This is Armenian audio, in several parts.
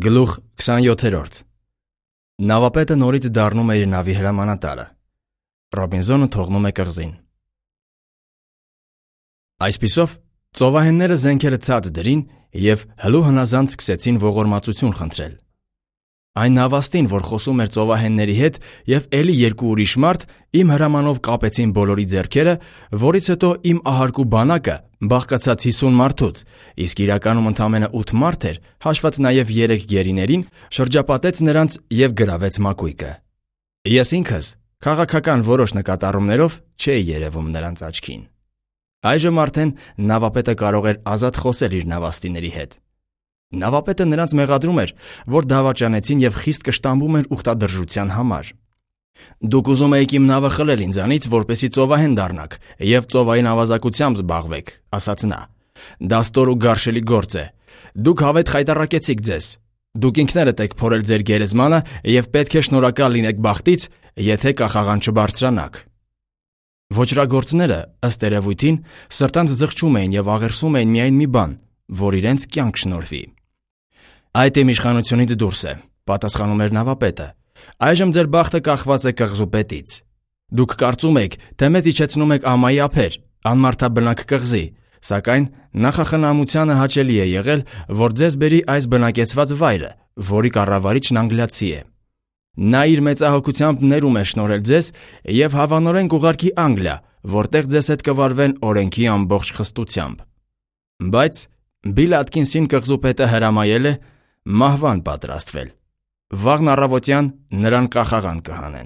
Գլուխ 27 Նավապետը նորից դառնում է իր նավի հրամանատարը։ Ռոբինզոնը թողնում է կղզին։ Այսպիսով, ծովահենները զենքերը ցած դրին և հլու հնազանդ սկսեցին ողորմածություն խնդրել։ Այն նավաստին, որ խոսում էր ծովահենների հետ, և էլի երկու ուրիշ մարդ իմ հրամանով կապեցին բոլորի ձեռքերը, որից հետո իմ ահարկու բանակը բաղկացած 50 մարդուց, իսկ իրականում ընդամենը 8 մարդ էր, հաշված նաև 3 գերիներին, շրջապատեց նրանց և գրավեց մակույկը։ Ես ինքս քաղաքական որոշ նկատառումներով չէի երևում նրանց աչքին։ Այժմ արդեն նավապետը կարող էր ազատ խոսել իր նավաստիների հետ։ Նավապետը նրանց մեղադրում էր, որ դավաճանեցին և խիստ կշտամբում են ուխտադրժության համար։ Դուք ուզում եք իմ նավը խլել ինձանից, որպեսզի ծովահեն դառնաք և ծովային ավազակությամբ զբաղվեք, ասաց նա։ Դա ստոր ու գարշելի գործ է։ Դուք հավետ խայտառակեցիք ձեզ։ Դուք ինքներդ եք փորել ձեր գերեզմանը և պետք է շնորհակալ լինեք բախտից, եթե կախաղան չբարձրանաք։ Ոճրագործները, ըստ երևույթին, սրտանց զղջում էին և աղերսում էին միայն մի բան, որ իրենց կյանք շնորհվի։ Այդ իմ իշխանությունից դուրս է, պատասխանում էր նավապետը։ Այժմ ձեր բախտը կախված է կղզու պետից։ Դուք կարծում եք, թե մեզ իջեցնում եք ամայի ափեր, անմարդաբնակ կղզի, սակայն նախախնամությանը հաճելի է եղել, որ ձեզ բերի այս բնակեցված վայրը, որի կառավարիչն անգլիացի է։ Նա իր մեծահոգությամբ ներում է շնորհել ձեզ և հավանորեն կուղարկի Անգլիա, որտեղ ձեզ հետ կվարվեն օրենքի ամբողջ խստությամբ։ Բայց Բիլ Աթքինսին կղզու պետը հրամայել է մահվան պատրաստվել։ Վաղն առավոտյան նրան կախաղան կհանեն։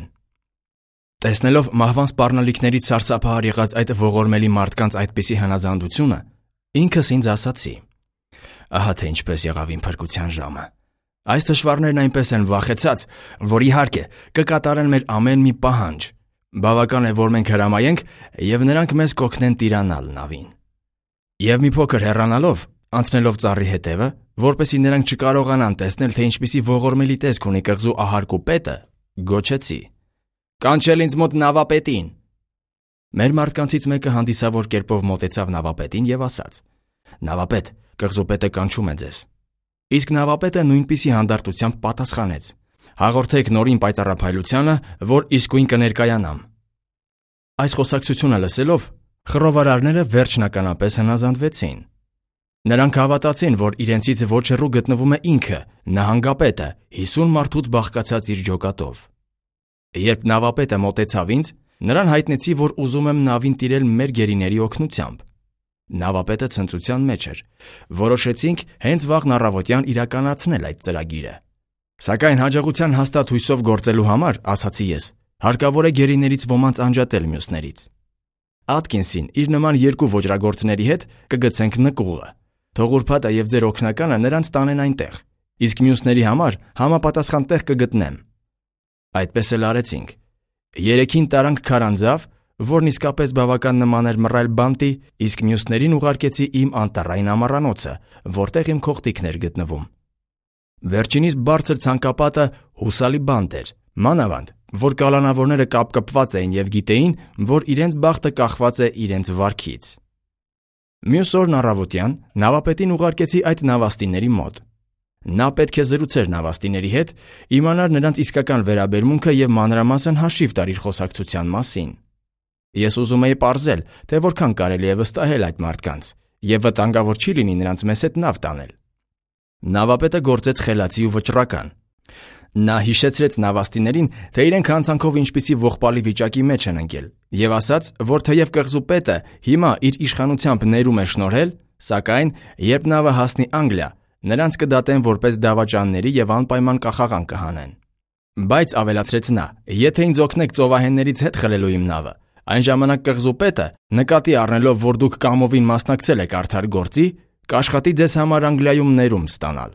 Տեսնելով մահվան սպառնալիքներից սարսափահար եղած այդ ողորմելի մարդկանց այդպիսի հնազանդությունը, ինքս ինձ ասացի. ահա թե ինչպես եղավ իմ փրկության ժամը։ Այս թշվառներն այնպես են վախեցած, որ իհարկե կկատարեն մեր ամեն մի պահանջ։ Բավական է, որ մենք հրամայենք, և նրանք մեզ կօգնեն տիրանալ նավին։ Եվ մի փոքր հեռանալով, անցնելով ծառի հետևը, որպեսզի նրանք չկարողանան տեսնել, թե ինչպիսի ողորմելի տեսք ունի կղզու ահարկու պետը, գոչեցի. «Կանչել ինձ մոտ նավապետին»։ Մեր մարդկանցից մեկը հանդիսավոր կերպով մոտեցավ նավապետին և ասաց. «Նավապետ, կղզու պետը կանչում է ձեզ»։ Իսկ նավապետը նույնպիսի հանդարտությամբ պատասխանեց. «Հաղորդեք նորին պայծառափայլությանը, որ իսկույն կներկայանամ»։ Այս խոսակցությունը լսելով, խռովարարները վերջնականապես հնազանդվեցին։ Նրանք հավատացին, որ իրենցից ոչ հեռու գտնվում է ինքը, նահանգապետը, 50 մարդուց բաղկացած իր ջոկատով։ Երբ նավապետը մոտեցավ ինձ, նրան հայտնեցի, որ ուզում եմ նավին տիրել մեր գերիների օգնությամբ։ Նավապետը ցնծության մեջ էր։ Որոշեցինք հենց վաղն առավոտյան իրականացնել այդ ծրագիրը։ Սակայն հաջողության հաստատ հույսով գործելու համար, ասացի ես, հարկավոր է գերիներից ոմանց անջատել մյուսներից։ Աթքինսին իր նման երկու ոճրագործների հետ կգցենք նկուղը։ Թող ուրբաթը և ձեր օգնականը նրանց տանեն այնտեղ, իսկ մյուսների համար համապատասխան տեղ կգտնեմ։ Այդպես էլ արեցինք։ Երեքին տարանք քարանձավ, որն իսկապես բավական նման էր մռայլ բանտի, իսկ մյուսներին ուղարկեցի իմ անտառային ամառանոցը, որտեղ իմ քողտիկն էր գտնվում։ Վերջինիս բարձր ցանկապատը հուսալի բանտ էր, մանավանդ, որ կալանավորները կապկպված էին և գիտեին, որ իրենց բախտը կախված է իրենց վարքից։ Մյուս օրն առավոտյան նավապետին ուղարկեցի այդ նավաստիների մոտ։ Նա պետք է զրուցեր նավաստիների հետ, իմանար նրանց իսկական վերաբերմունքը և մանրամասն հաշիվ տար իր խոսակցության մասին։ Ես ուզում էի պարզել, թե որքան կարելի է վստահել այդ մարդկանց, և վտանգավոր չի լինի նրանց մեզ հետ նավ տանել։ Նավապետը գործեց խելացի ու վճռական։ Նա հիշեցրեց նավաստիներին, թե իրենք հանցանքով ինչպիսի ողբալի վիճակի մեջ են ընկել, և ասաց, որ թեև կղզու պետը հիմա իր իշխանությամբ ներում է շնորհել, սակայն երբ նավը հասնի Անգլիա, նրանց կդատեն որպես դավաճանների և անպայման կախաղան կհանեն։ Բայց, ավելացրեց նա, եթե ինձ օգնեք ծովահեններից հետ խլելու իմ նավը, այն ժամանակ կղզու պետը, նկատի առնելով, որ դուք կամովին մասնակցել եք արդար գործի, կաշխատի ձեզ համար Անգլիայում ներում ստանալ։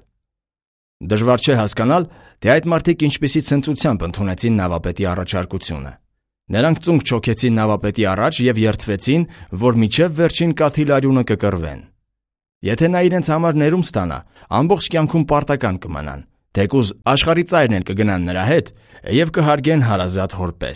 Դժվար չէ հասկանալ, թե այդ մարդիկ ինչպիսի ցնծությամբ ընդունեցին նավապետի առաջարկությունը։ Նրանք ծունկ չոքեցին նավապետի առաջ և երդվեցին, որ մինչև վերջին կաթիլարյունը կկռվեն։ Եթե նա իրենց համար ներում ստանա, ամբողջ կյանքում պարտական կմնան, թեկուզ աշխարհի ծայրն էլ կգնան նրա հետ և կհարգեն հարազատ հոր պես։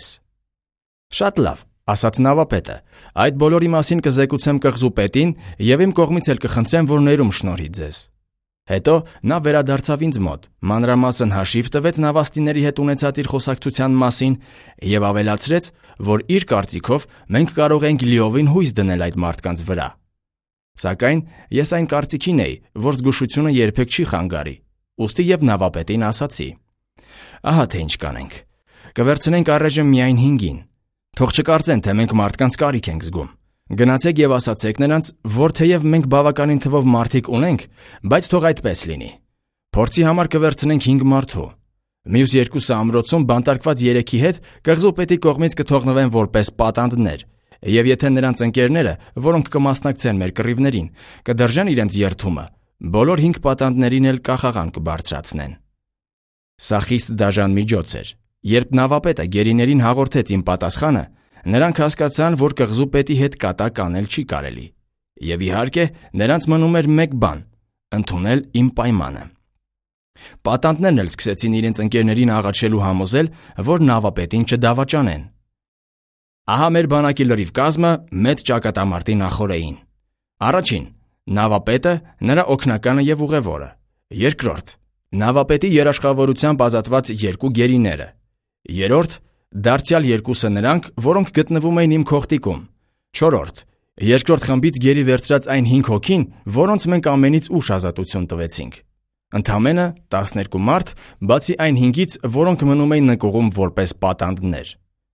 Շատ լավ, ասաց նավապետը, այդ բոլորի մասին կզեկուցեմ կղզու պետին և իմ կողմից էլ կխնդրեմ, որ ներում շնորհի ձեզ։ Հետո նա վերադարձավ ինձ մոտ, մանրամասն հաշիվ տվեց նավաստիների հետ ունեցած իր խոսակցության մասին եւ ավելացրեց, որ իր կարծիքով մենք կարող ենք լիովին հույս դնել այդ մարդկանց վրա։ Սակայն ես այն կարծիքին էի, որ զգուշությունը երբեք չի խանգարի, ուստի եւ նավապետին ասացի. «Ահա թե ինչ կանենք. կվերցնենք առայժմ միայն 5-ին։ Թող չկարծեն, թե մենք մարդկանց կարիք ենք զգում։ Գնացեք եւ ասացեք նրանց, որ թեև մենք բավականին թվով մարդիկ ունենք, բայց թող այդպես լինի։ Փորձի համար կվերցնենք 5 մարդու։ Մյուս 2-ը ամրոցում բանտարկված 3-ի հետ կղզու պետի կողմից կթողնվեն որպես պատանդներ, եւ եթե նրանց ընկերները, որոնք կմասնակցեն մեր կռիվներին, կդержան իրենց երթումը, բոլոր 5 պատանդներին էլ կախաղան կբարձրացնեն»։ Սա խիստ դաժան միջոց էր։ Երբ նավապետը գերիներին հաղորդեց իմ պատասխանը, նրանք հասկացան, որ կղզու պետի հետ կատակ անել չի կարելի։ Եվ իհարկե, նրանց մնում էր մեկ բան՝ ընդունել իմ պայմանը։ Պատանդներն էլ սկսեցին իրենց ընկերներին աղաչելու համոզել, որ նավապետին չդավաճանեն։ Ահա մեր բանակի լրիվ կազմը մեծ ճակատամարտի նախօրեին։ Առաջին՝ նավապետը, նրա օգնականը եւ ուղևորը։ Երկրորդ՝ նավապետի երաշխավորությամբ ազատված 2 գերիները։ Երրորդ՝ դարձյալ 2-ը նրանք, որոնք գտնվում էին իմ քողտիկում։ Չորրորդ՝ երկրորդ խմբից գերի վերցրած այն 5 հոգին, որոնց մենք ամենից ուշ ազատություն տվեցինք։ Ընդամենը 12 մարդ, բացի այն 5-ից, որոնք մնում էին նկուղում որպես պատանդներ։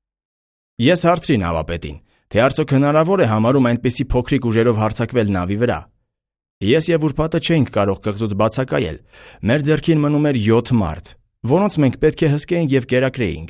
Ես հարցրի նավապետին, թե արդյոք հնարավոր է համարում այնպիսի փոքրիկ ուժերով հարձակվել նավի վրա։ Ես եւ ուրբաթը չէինք կարող կղզուց բացակայել։ Մեր ձեռքին մնում էր 7 մարդ, որոնց մենք պետք է հսկեինք եւ կերակրեինք։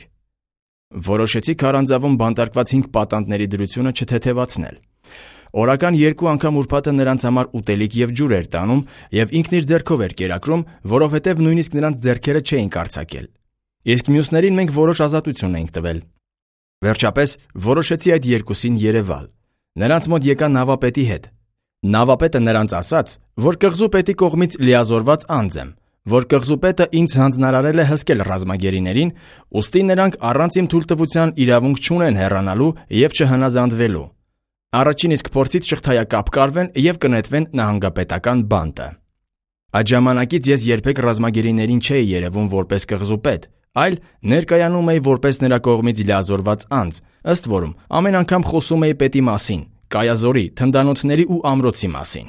Որոշեցի քարանձավում բանտարկված 5 պատանդների դրությունը չթեթևացնել։ Օրական 2 անգամ ուրբաթը նրանց համար ուտելիք եւ ջուր էր տանում եւ ինքն իր ձեռքով էր կերակրում, որովհետեւ նույնիսկ նրանց ձեռքերը չէին կարծակել։ Իսկ մյուսներին մենք որոշ ազատություն էինք տվել։ Վերջապես որոշեցի այդ 2-ին երևալ։ Նրանց մոտ եկա նավապետի հետ։ Նավապետը նրանց ասաց, որ կղզու պետի կողմից լիազորված անձ եմ, որ կղզու պետը ինձ հանձնարարել է հսկել ռազմագերիներին, ուստի նրանք առանց իմ թույլտվության իրավունք չունեն հեռանալու եւ չհնազանդվելու։ Առաջին իսկ փորձից շղթայակապ կարվեն եւ կնետվեն նահանգապետական բանտը։ Այդ ժամանակից ես երբեք ռազմագերիներին չէի երևում որպես կղզու պետ, այլ ներկայանում էի որպես նրա կողմից լիազորված անձ, ըստ որում ամեն անգամ խոսում էի պետի մասին, կայազորի, թնդանոթների ու ամրոցի մասին։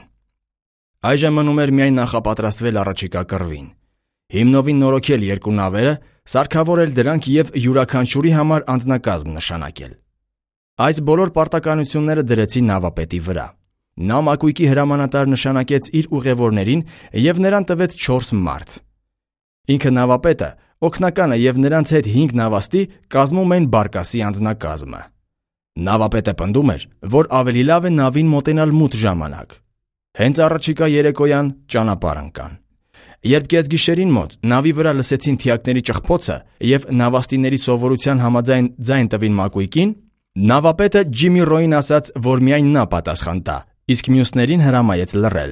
Այժմ մնում էր միայն նախապատրաստվել առաջիկա կռվին։ Հիմնովին նորոգել 2 նավերը, սարքավորել դրանք եւ յուրաքանչյուրի համար անձնակազմ նշանակել։ Այս բոլոր պարտականությունները դրեցի նավապետի վրա։ Նա մակույկի հրամանատար նշանակեց իր ուղևորներին եւ նրան տվեց 4 մարդ։ Ինքը նավապետը, օգնականը եւ նրանց հետ 5 նավաստի կազմում են բարկասի անձնակազմը։ Նավապետը պնդում էր, որ ավելի լավ է նավին մոտենալ մութ ժամանակ։ Հենց առաջիկա երեկոյան ճանապարհ ընկան։ Երբ կեսգիշերին մոտ նավի վրա լսեցին թիակների ճխփոցը եւ նավաստիների սովորության համաձայն ձայն տվին մակույկին, նավապետը Ջիմի Ռոին ասաց, որ միայն նա պատասխան տա, իսկ մյուսներին հրամայեց լռել։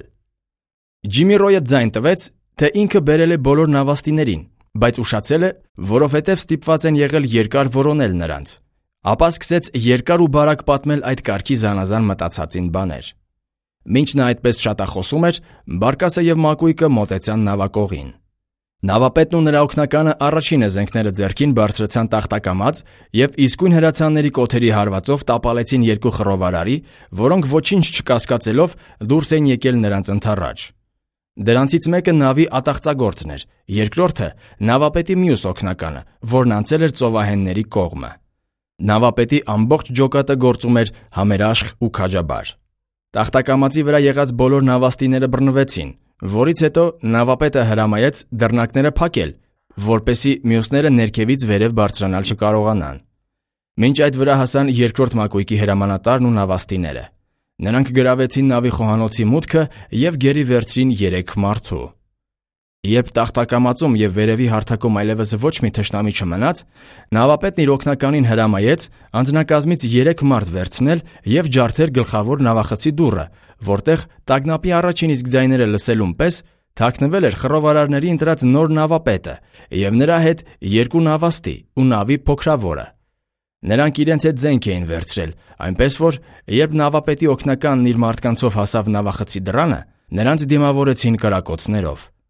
Ջիմի Ռոյը ձայն տվեց, թե ինքը բերել է բոլոր նավաստիներին, բայց ուշացել է, որովհետև ստիպված են եղել երկար որոնել նրանց։ Ապա սկսեց երկար ու բարակ պատմել այդ կարգի զանազան մտածածին բաներ։ Մինչ նա այդպես շատախոսում էր, բարկասը եւ մակույկը մոտեցան նավակողին։ Նավապետն ու նրա օգնականը առաջինը զենքները ձեռքին բարձրացան տախտակամած եւ իսկույն հրացանների կոթերի հարվածով տապալեցին 2 խռովարարի, որոնք ոչինչ չկասկածելով դուրս էին եկել նրանց ընդառաջ։ Դրանցից մեկը նավի ատաղծագործն էր, երկրորդը նավապետի մյուս օգնականը, որն անցել էր ծովահենների կողմը։ Նավապետի ամբողջ ջոկատը գործում էր համերաշխ ու քաջաբար։ Տախտակամածի վրա եղած բոլոր նավաստիները բռնվեցին, որից հետո նավապետը հրամայեց դռնակները փակել, որպեսզի մյուսները ներքևից վերև բարձրանալ չկարողանան։ Մինչ այդ վրա հասան երկրորդ մակույկի հրամանատարն ու նավաստիները։ Նրանք գրավեցին նավի խոհանոցի մուտքը եւ գերի վերցրին 3 մարդու։ Երբ տախտակամածում եւ վերևի հարթակում այլևս ոչ մի թշնամի չմնաց, նավապետն իր օգնականին հրամայեց անձնակազմից 3 մարդ վերցնել եւ ջարդեր գլխավոր նավախցի դուռը, որտեղ տագնապի առաջին իսկ ձայները լսելուն պես թաքնվել էր խռովարարների ընտրած նոր նավապետը եւ նրա հետ 2 նավաստի ու նավի փոքրավորը։ Նրանք իրենց հետ զենք էին վերցրել, այնպես որ երբ նավապետի օգնականն իր մարդկանցով հասավ նավախցի դռանը, նրանց դիմավորեցին կրակոցներով։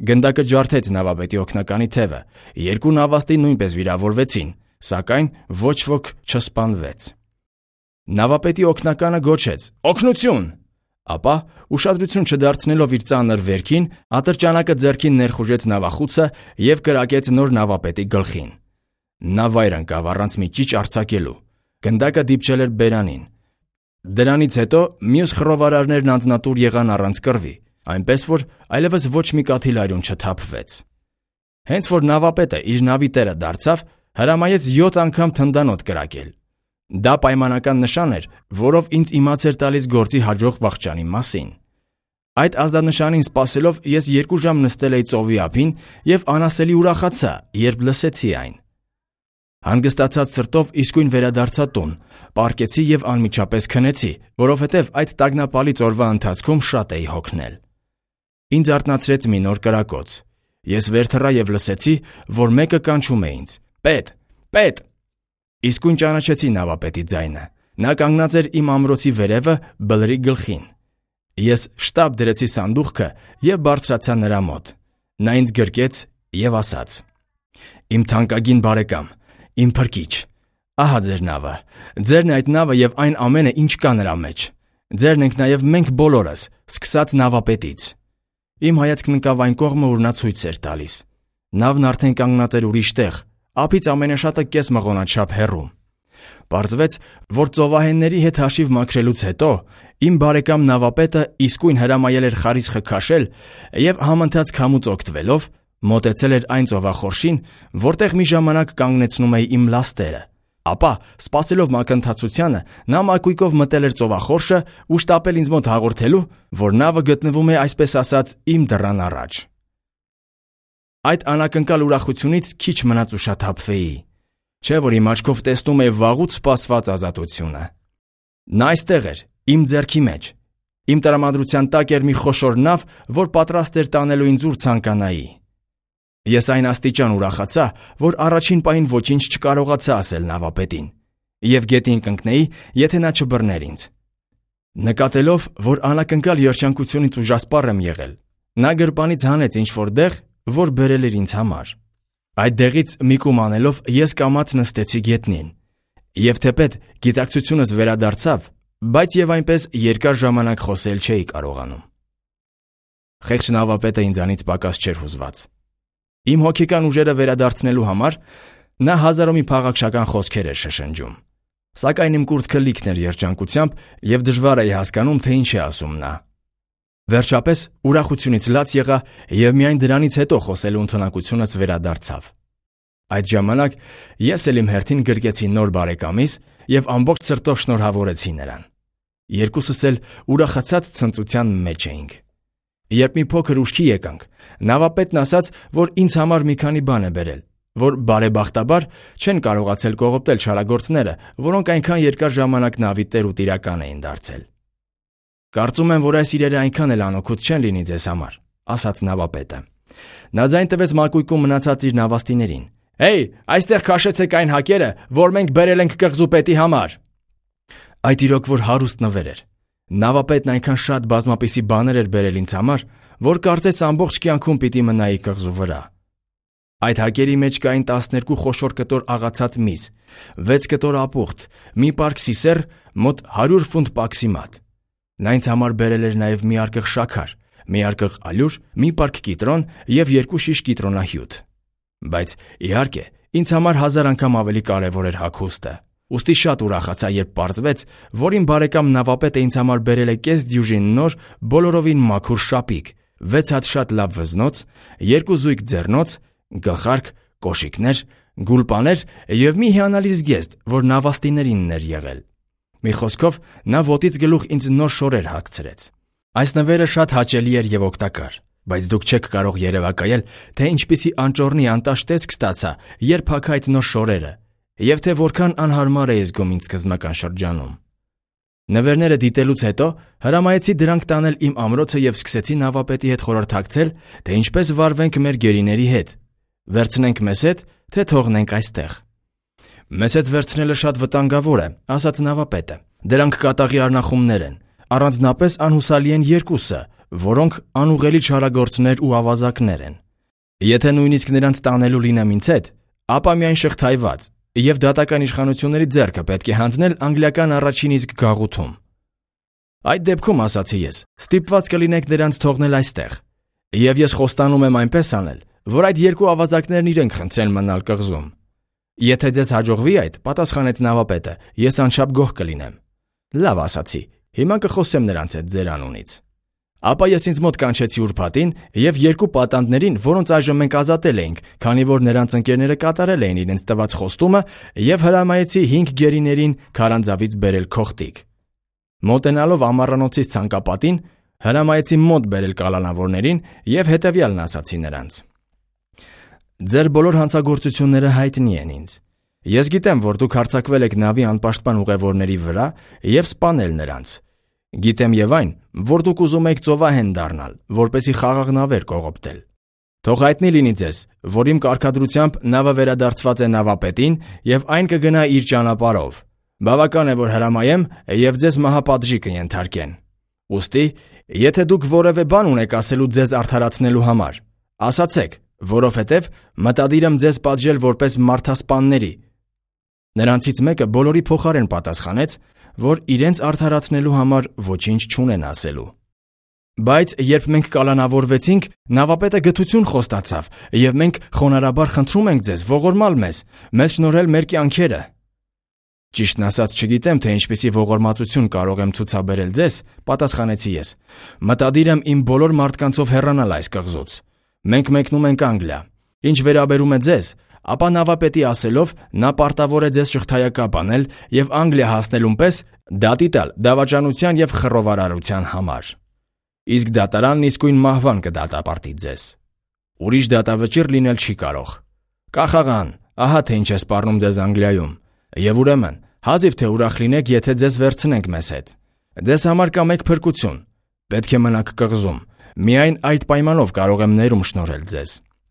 Գնդակը ջարդեց նավապետի օգնականի թևը, երկու նավաստի նույնպես վիրավորվեցին, սակայն ոչ ոք չսպանվեց։ Նավապետի օգնականը գոչեց. «Օգնություն!» Ապա, ուշադրություն չդարձնելով իր ծանր վերքին, ատրճանակը ձեռքին ներխուժեց նավախուցը և կրակեց նոր նավապետի գլխին։ Նա վայր ընկավ առանց մի ճիչ արձակելու։ Գնդակը դիպչել էր բերանին։ Դրանից հետո մյուս խռովարարներն անձնատուր եղան առանց կռվի, այնպես որ այլևս ոչ մի կաթիլարյուն չթափվեց։ Հենց որ նավապետը իր նավի տերը դարձավ, հրամայեց 7 անգամ թնդանոթ կրակել։ Դա պայմանական նշան էր, որով ինձ իմաց էր տալիս գործի հաջող վախճանի մասին։ Այդ ազդանշանին սպասելով ես 2 ժամ նստել էի ծովի ափին և անասելի ուրախացա, երբ լսեցի այն։ Հանգստացած սրտով իսկույն վերադարձա տուն, պառկեցի և անմիջապես քնեցի, որովհետև այդ տագնապալից օրվա ընթացքում շատ էի հոգնել։ Ինձ արթնացրեց մի նոր կրակոց։ Ես վեր թռա և լսեցի, որ մեկը կանչում է ինձ. «Պետ, պետ»։ Իսկույն ճանաչեցի նավապետի ձայնը։ Նա կանգնած էր իմ ամրոցի վերևը բլրի գլխին։ Ես շտապ դրեցի սանդուղքը և բարձրացա նրա մոտ։ Նա ինձ գրկեց և ասաց. «Իմ թանկագին բարեկամ, իմ փրկիչ, ահա ձեր նավը, ձերն է այդ նավը և այն ամենը, ինչ կա նրա մեջ։ Ձերն ենք նաև մենք բոլորս, սկսած նավապետից»։ Իմ հայացքն ընկավ այն կողմը, ուր նա ցույց էր տալիս։ Նավն արդեն կանգնած էր ուրիշ տեղ, ափից ամենաշատը կես մղոնաչափ հեռու։ Պարզվեց, որ ծովահենների հետ հաշիվ մաքրելուց հետո իմ բարեկամ նավապետը իսկույն հրամայել էր խարիսխը քաշել և համընթաց քամուց օգտվելով մոտեցել էր այն ծովախորշին, որտեղ մի ժամանակ կանգնեցնում էի իմ լաստերը։ Ապա, սպասելով մակընթացությանը, նա մակույկով մտել էր ծովախորշը ու շտապել ինձ մոտ հաղորդելու, որ նավը գտնվում է, այսպես ասած, իմ դռան առաջ։ Այդ անակնկալ ուրախությունից քիչ մնաց ուշաթափվեի։ Չէ՞ որ իմ աչքով տեսնում էի վաղուց սպասված ազատությունը։ Նա այստեղ էր, իմ ձեռքի մեջ։ Իմ տրամադրության տակ էր մի խոշոր նավ, որ պատրաստ էր տանելու ինձ ուր ցանկանայի։ Ես այն աստիճան ուրախացա, որ առաջին պահին ոչինչ չկարողացա ասել նավապետին, և գետին կընկնեի, եթե նա չբռներ ինձ։ Նկատելով, որ անակնկալ երջանկությունից ուժասպառ եմ եղել, նա գրպանից հանեց ինչ-որ դեղ, որ բերել էր ինձ համար։ Այդ դեղից մի կում անելով ես կամաց նստեցի գետնին, և թեպետ գիտակցությունս վերադարձավ, բայց և այնպես երկար ժամանակ խոսել չէի կարողանում։ Խեղճ նավապետը ինձանից պակաս չէր հուզված։ Իմ հոգեկան ուժերը վերադարձնելու համար նա հազարոմի փաղաքշական խոսքեր էր շշնջում, սակայն իմ կուրծքը լիքն էր երջանկությամբ և դժվար էի հասկանում, թե ինչ է ասում նա։ Վերջապես ուրախությունից լաց եղա և միայն դրանից հետո խոսելու ընդունակությունս վերադարձավ։ Այդ ժամանակ ես էլ իմ հերթին գրկեցի նոր բարեկամիս և ամբողջ սրտով շնորհավորեցի նրան։ Երկուսս էլ ուրախացած ցնծության մեջ էինք։ Երբ մի փոքր ուշքի եկանք, նավապետն ասաց, որ ինձ համար մի քանի բան է բերել, որ բարեբախտաբար չեն կարողացել կողոպտել չարագործները, որոնք այնքան երկար ժամանակ նավի տեր ու տիրական էին դարձել։ «Կարծում եմ, որ այս իրերը այնքան էլ անօգուտ չեն լինի ձեզ համար», ասաց նավապետը։ Նա ձայն տվեց մակույկում մնացած իր նավաստիներին. «Հեյ, այստեղ քաշեցեք այն հակերը, որ մենք բերել ենք կղզու պետի համար»։ Այդ իրոք որ հարուստ նվեր էր։ Նավապետն այնքան շատ բազմապիսի բաներ էր բերել ինձ համար, որ կարծես ամբողջ կյանքում պիտի մնայի կղզու վրա։ Այդ հակերի մեջ կային 12 խոշոր կտոր աղացած միս, 6 կտոր ապուխտ, մի պարկ սիսեռ, մոտ 100 ֆունտ պաքսիմատ։ Նա ինձ համար բերել էր նաև մի արկղ շաքար, մի արկղ ալյուր, մի պարկ կիտրոն և 2 շիշ կիտրոնահյութ։ Բայց, իհարկե, ինձ համար 1000 անգամ ավելի կարևոր էր հագուստը։ Ուստի շատ ուրախացա, երբ պարզվեց, որ իմ բարեկամ նավապետը ինձ համար բերել է կես դյուժին նոր, բոլորովին մաքուր շապիկ, 6 հատ շատ լավ վզնոց, 2 զույգ ձեռնոց, գլխարկ, կոշիկներ, գուլպաներ և մի հիանալի զգեստ, որ նավաստիներինն էր եղել։ Մի խոսքով, նա ոտից գլուխ ինձ նոր շորեր հագցրեց։ Այս նվերը շատ հաճելի էր և օգտակար, բայց դուք չեք կարող երևակայել, թե ինչպիսի անճոռնի անտաշ տեսք ստացա, երբ հագա այդ նոր շորերը, և թե որքան անհարմար էի զգում ինձ սկզբնական շրջանում։ Նվերները դիտելուց հետո հրամայեցի դրանք տանել իմ ամրոցը և սկսեցի նավապետի հետ խորհրդակցել, թե ինչպես վարվենք մեր գերիների հետ, վերցնենք մեզ հետ, թե թողնենք այստեղ։ «Մեզ հետ վերցնելը շատ վտանգավոր է», ասաց նավապետը։ «Դրանք կատաղի առնախումներ են, առանձնապես անհուսալի են երկուսը, որոնք անուղղելի չարագործներ ու ավազակներ են։ Եթե նույնիսկ նրանց տանելու լինեմ ինձ հետ, ապա միայն շղթայված եւ դատական իշխանությունների ձեռքը պետք է հանձնել անգլիական առաջին իսկ գաղութում։ Այդ դեպքում, ասացի ես, ստիպված կլինեք նրանց թողնել այստեղ։ Եվ ես խոստանում եմ այնպես անել, որ այդ երկու ավազակներն իրենք խնդրեն մնալ կղզում։ Եթե ձեզ հաջողվի այդ, պատասխանեց նավապետը, ես անչափ գոհ կլինեմ։ Լավ, ասացի, հիմա կխոսեմ նրանց հետ ձեր անունից։ Ապա ես ինձ մոտ կանչեցի ուրբաթին եւ երկու պատանդներին, որոնց այժմ մենք ազատել էինք, քանի որ նրանց ընկերները կատարել էին իրենց տված խոստումը, եւ հրամայեցի 5 գերիներին քարանձավից բերել քոխտիկ։ Մոտենալով ամառանոցից ցանկապատին, հրամայեցի մոտ բերել կալանավորներին եւ հետեւյալն ասացի նրանց. Ձեր բոլոր հանցագործությունները հայտնի են ինձ։ Ես գիտեմ, որ դուք հարձակվել եք նավի անպաշտպան ուղևորների վրա եւ սպանել նրանց։ Գիտեմ եւ այն, որ դուք ուզում եք ծովահեն դառնալ, որպեսզի խաղաղ նավեր կողոպտել։ Թող հայտնի լինի ձեզ, որ իմ կարգադրությամբ նավը վերադարձված է նավապետին եւ այն կգնա իր ճանապարհով։ Բավական է, որ հրամայեմ եւ ձեզ մահապատժի կենթարկեն։ Ուստի, եթե դուք որևէ բան ունեք ասելու ձեզ արդարացնելու համար, ասացեք, որովհետեւ մտադիր եմ ձեզ պատժել որպես մարդասպանների։ Նրանցից մեկը բոլորի փոխարեն պատասխանեց, որ իրենց արդարացնելու համար ոչինչ չունեն ասելու։ Բայց երբ մենք կալանավորվեցինք, նավապետը գթություն խոստացավ, եւ մենք խոնարհաբար խնդրում ենք ձեզ ողորմալ մեզ շնորհել մեր կյանքերը։ Ճիշտն ասած, չգիտեմ, թե ինչպիսի ողորմածություն կարող եմ ցուցաբերել ձեզ, պատասխանեցի ես։ Մտադիր եմ իմ բոլոր մարդկանցով հեռանալ այս կղզուց։ Մենք մեկնում ենք Անգլիա։ Ինչ վերաբերում է ձեզ, ապա նավապետի ասելով, նա պարտավոր է ձեզ շղթայակապ անել եւ Անգլիա հասնելուն պես դատի տալ դավաճանության եւ խռովարարության համար։ Իսկ դատարանն իսկույն մահվան կդատապարտի ձեզ։ Ուրիշ դատավճիռ լինել չի կարող։ Կախաղան, ահա թե ինչ է սպառնում ձեզ Անգլիայում։ Եվ ուրեմն, հազիվ թե ուրախ լինեք, եթե ձեզ վերցնենք մեզ հետ։ Ձեզ համար կա մեկ փրկություն։ Պետք է մնաք կղզում։ Միայն այդ պայմանով կարող եմ ներում շնորհել ձեզ։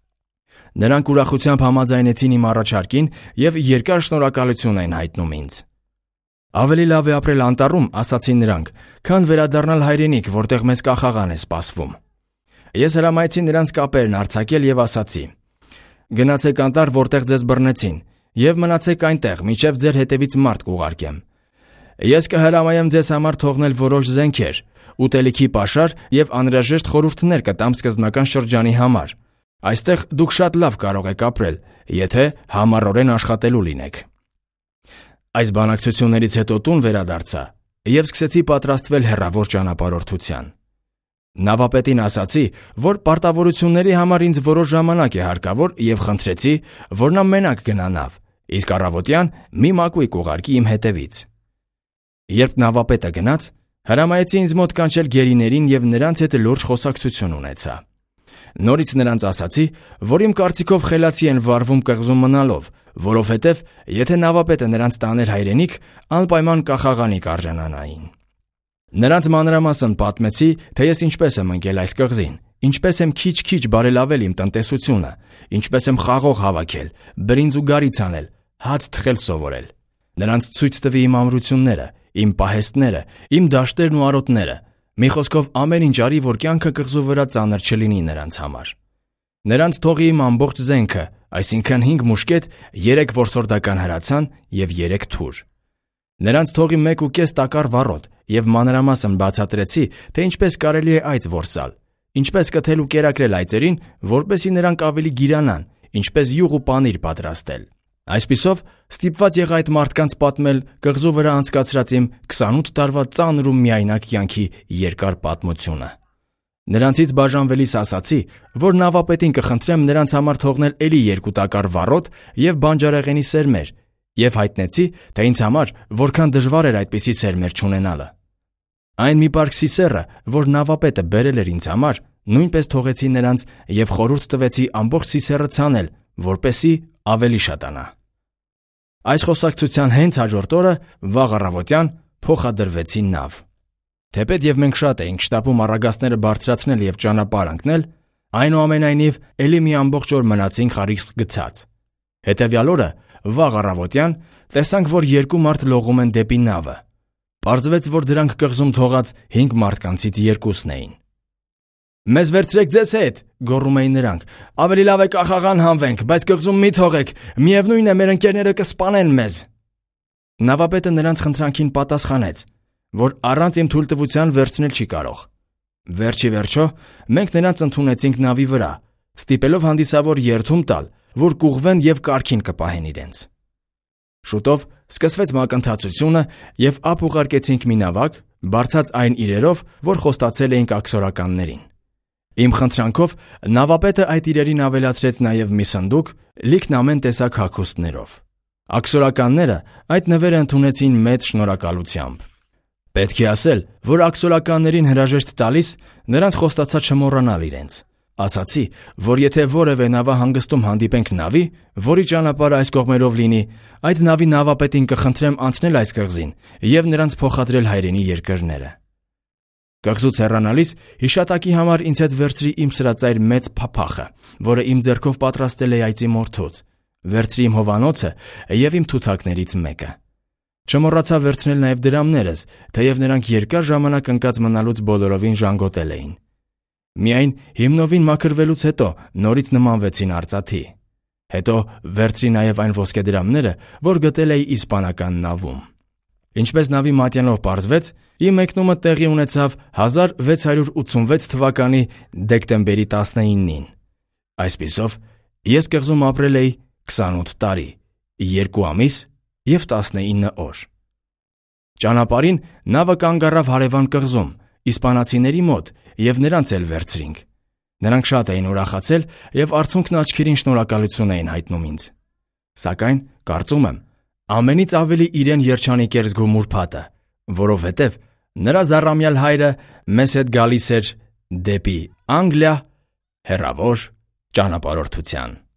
Նրանք ուրախությամբ համաձայնեցին իմ առաջարկին եւ երկար շնորհակալություն էին հայտնում ինձ։ Ավելի լավ է ապրել անտառում, ասացին նրանք, քան վերադառնալ հայրենիք, որտեղ մեզ կախաղան է սպասվում։ Ես հրամայեցի նրանց կապերն արձակել եւ ասացի. Գնացեք անտառ, որտեղ ձեզ բռնեցին, եւ մնացեք այնտեղ, մինչեւ ձեր հետևից մարդ կուղարկեմ։ Ես կհրամայեմ ձեզ համար թողնել որոշ զենքեր, ուտելիքի պաշար եւ անհրաժեշտ խորհուրդներ կտամ սկզբնական շրջանի համար։ Այստեղ դուք շատ լավ կարող եք ապրել, եթե համառորեն աշխատելու լինեք։ Այս բանակցություններից հետո տուն վերադարձա եւ սկսեցի պատրաստվել հեռավոր ճանապարհորդության։ Նավապետին ասացի, որ պարտավորությունների համար ինձ որոշ ժամանակ է հարկավոր եւ խնդրեցի, որ նա մենակ գնա նավ, իսկ առավոտյան մի մակույկ ուղարկի իմ հետևից։ Երբ նավապետը գնաց, հրամայեցի ինձ մոտ կանչել գերիներին եւ նրանց հետ լուրջ խոսակցություն ունեցա։ Նորից նրանց ասացի, որ իմ կարծիքով խելացի են վարվում կղզում մնալով, որովհետև եթե նավապետը նրանց տաներ հայրենիք, անպայման կախաղանի կարժանանային։ Նրանց մանրամասն պատմեցի, թե ես ինչպես եմ ընկել այս կղզին, ինչպես եմ քիչ-քիչ բարելավել իմ տնտեսությունը, ինչպես եմ խաղող հավաքել, բրինձ ու գարից անել, հաց թխել սովորել։ Նրանց ցույց տվի իմ ամրությունները, իմ պահեստները, իմ դաշտերն ու արոտները։ Մի խոսքով ամեն ինչ արի, որ կյանքը կղզու վրա ծանր չլինի նրանց համար։ Նրանց թողի իմ ամբողջ զենքը, այսինքն 5 մուշկետ, 3 որսորդական հրացան եւ 3 թուր։ Նրանց թողի 1.5 տակառ վառոդ եւ մանրամասն բացատրեցի, թե ինչպես կարելի է այծ որսալ, ինչպես կթել ու կերակրել այծերին, որպեսզի նրանք ավելի գիրանան, ինչպես յուղ ու պանիր պատրաստել։ Այսպիսով ստիպված եղա այդ մարդկանց պատմել կղզու վրա անցկացրած իմ 28 տարվա ծանր ու միայնակ կյանքի երկար պատմությունը։ Նրանցից բաժանվելիս ասացի, որ նավապետին կխնդրեմ նրանց համար թողնել էլի 2 տակառ վառոդ եւ բանջարեղենի սերմեր, եւ հայտնեցի, թե ինձ համար որքան դժվար էր այդպիսի սերմեր չունենալը։ Այն մի պարկ սիսեռը, որ նավապետը բերել էր ինձ համար, նույնպես թողեցի նրանց եւ խորհուրդ տվեցի ամբողջ սիսեռը ցանել, որպեսզի ավելի շատանա։ Այս խոսակցության հենց հաջորդ օրը վաղ առավոտյան փոխադրվեցի նավ։ Թեպետ եւ մենք շատ էինք շտապում առագաստները բարձրացնել եւ ճանապարհ ընկնել, այնուամենայնիվ էլի մի ամբողջ օր մնացինք խարիսկ գցած։ Հետևյալ օրը վաղ առավոտյան տեսանք, որ 2 մարդ լողում են դեպի նավը։ Պարզվեց, որ դրանք կղզում թողած 5 մարդկանցից 2-ն էին։ Մեզ վերցրեք ձեզ հետ, գոռում էին նրանք։ Ավելի լավ է կախաղան հանվենք, բայց կղզում մի թողեք, միևնույն է մեր ընկերները կսպանեն մեզ։ Նավապետը նրանց խնդրանքին պատասխանեց, որ առանց իմ թույլտվության վերցնել չի կարող։ Վերջի վերջո մենք նրանց ընդունեցինք նավի վրա, ստիպելով հանդիսավոր երթում տալ, որ կուղվեն եւ կարգին կպահեն իրենց։ Շուտով սկսվեց մակընթացությունը եւ ափ ուղարկեցինք մի նավակ, բարձած այն իրերով, որ խոստացել էինք աքսորականներին։ Իմ խնդրանքով նավապետը այդ իրերին ավելացրեց նաև մի սնդուկ, լիքն ամեն տեսակ հագուստներով։ Աքսորականները այդ նվերը ընդունեցին մեծ շնորհակալությամբ։ Պետք է ասել, որ աքսորականներին հրաժեշտ տալիս նրանց խոստացա չմոռանալ իրենց։ Ասացի, որ եթե որևէ նավահանգստում հանդիպենք նավի, որի ճանապարհը այս կողմերով լինի, այդ նավի նավապետին կխնդրեմ անցնել այս կղզին եւ նրանց փոխադրել հայրենի երկրները։ Կղզուց հեռանալիս հիշատակի համար ինձ հետ վերցրի իմ սրածայր մեծ փափախը, որը իմ ձեռքով պատրաստել էի այծի մորթուց, վերցրի իմ հովանոցը եւ իմ թութակներից մեկը։ Չմոռացա վերցնել նաեւ դրամներս, թեև նրանք երկար ժամանակ ընկած մնալուց բոլորովին ժանգոտել էին։ Միայն հիմնովին մաքրվելուց հետո նորից նմանվեցին արծաթի։ Հետո վերցրի նաեւ այն ոսկեդրամները, որ գտել էի իսպանական նավում։ Ինչպես նավի մատյանով պարզվեց, իմ մեկնումը տեղի ունեցավ 1686 թվականի դեկտեմբերի 19-ին։ Այսպիսով, ես կղզում ապրել էի 28 տարի, 2 ամիս եւ 19 օր։ Ճանապարհին նավը կանգ առավ հարևան կղզում, իսպանացիների մոտ, եւ նրանց էլ վերցրինք։ Նրանք շատ էին ուրախացել եւ արցունքն աչքերին շնորհակալություն էին հայտնում ինձ։ Սակայն, կարծում եմ, ամենից ավելի իրեն երջանիկ էր զգում ուրբաթը, որովհետև նրա զառամյալ հայրը մեզ հետ գալիս էր դեպի Անգլիա հեռավոր ճանապարհորդության։